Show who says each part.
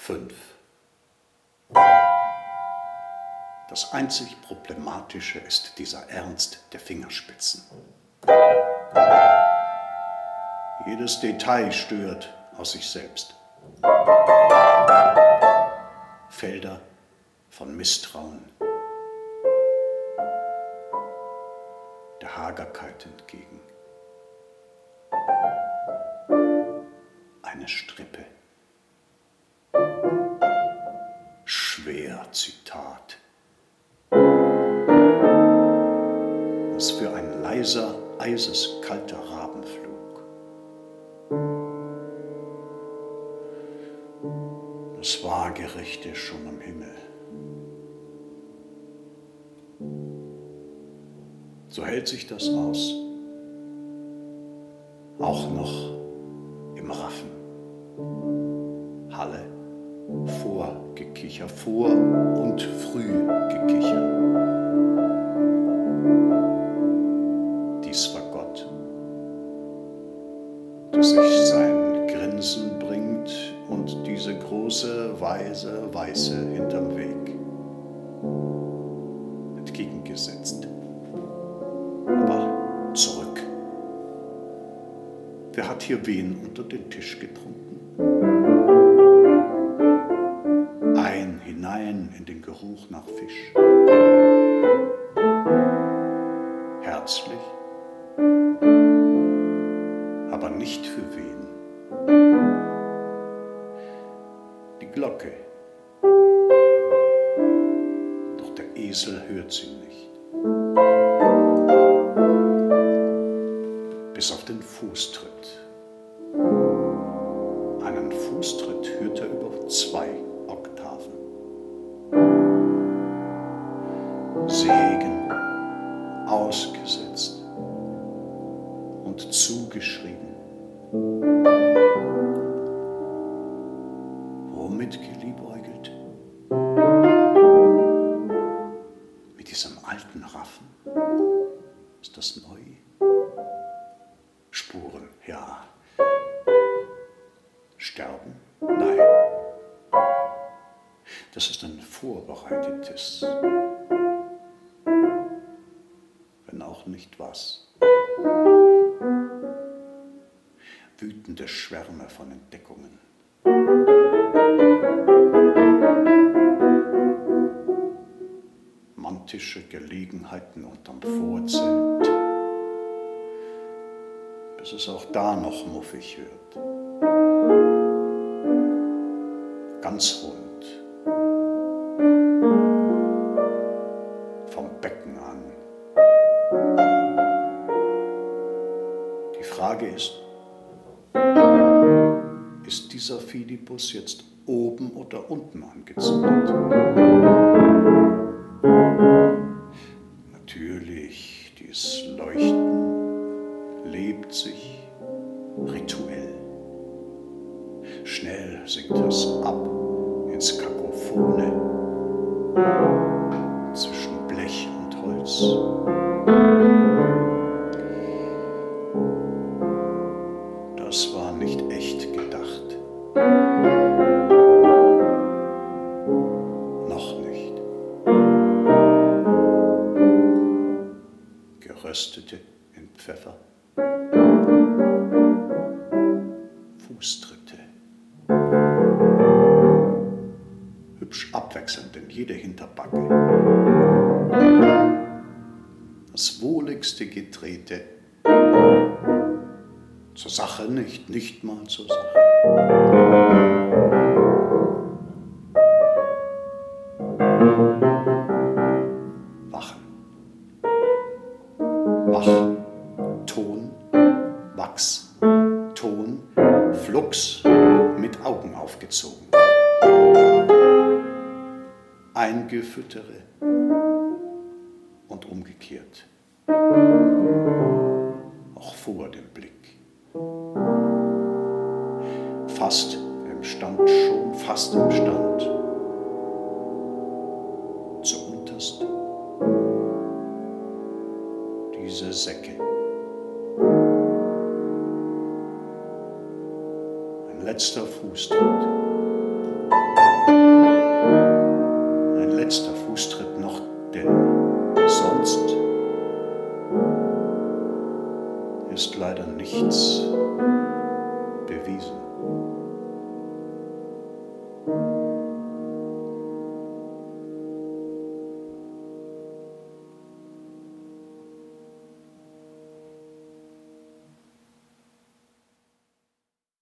Speaker 1: 5. Das einzig Problematische ist dieser Ernst der Fingerspitzen. Jedes Detail stört aus sich selbst. Felder von Misstrauen der Hagerkeit entgegen. Eine Strippe. Schwer Zitat. Was für ein leiser, eiseskalter Rabenflug. Das Waagerechte schon am Himmel. So hält sich das aus. Auch noch im Raffen. Halle, Vorgekicher, Vor- und Frühgekicher. Dies war Gott, der sich sein Grinsen bringt und diese große, weise Weiße hinterm Weg. Entgegengesetzt. Aber zurück. Wer hat hier wen unter den Tisch getrunken? Hinein in den Geruch nach Fisch. Herzlich, aber nicht für wen. Die Glocke, doch der Esel hört sie nicht. Bis auf den Fußtritt. Einen Fußtritt hört er über 2 Oktaven. Segen ausgesetzt und zugeschrieben. Womit geliebäugelt? Mit diesem alten Raffen? Ist das neu? Spuren, ja. Sterben? Nein. Das ist ein vorbereitetes, wenn auch nicht was. Wütende Schwärme von Entdeckungen. Mantische Gelegenheiten unterm Vorzelt, bis es auch da noch muffig wird. Ganz rund. Vom Becken an. Die Frage ist dieser Fidibus jetzt oben oder unten angezündet? Natürlich, dieses Leuchten lebt sich rituell. Schnell sinkt es ab ins Kakophone zwischen Blech und Holz. Das war nicht echt gedacht. Noch nicht. Geröstete in Pfeffer. Fußtritte. Hübsch abwechselnd in jede Hinterbacke. Das wohligste Getrete. Zur Sache nicht mal zur Sache. Wachen. Wach. Ton. Wachs. Ton. Flux. Mit Augen aufgezogen. Eingefüttere und umgekehrt. Auch vor dem Blick. Fast im Stand schon, fast im Stand. Zuunterst diese Säcke. Ein letzter Fußtritt. ist leider nichts bewiesen.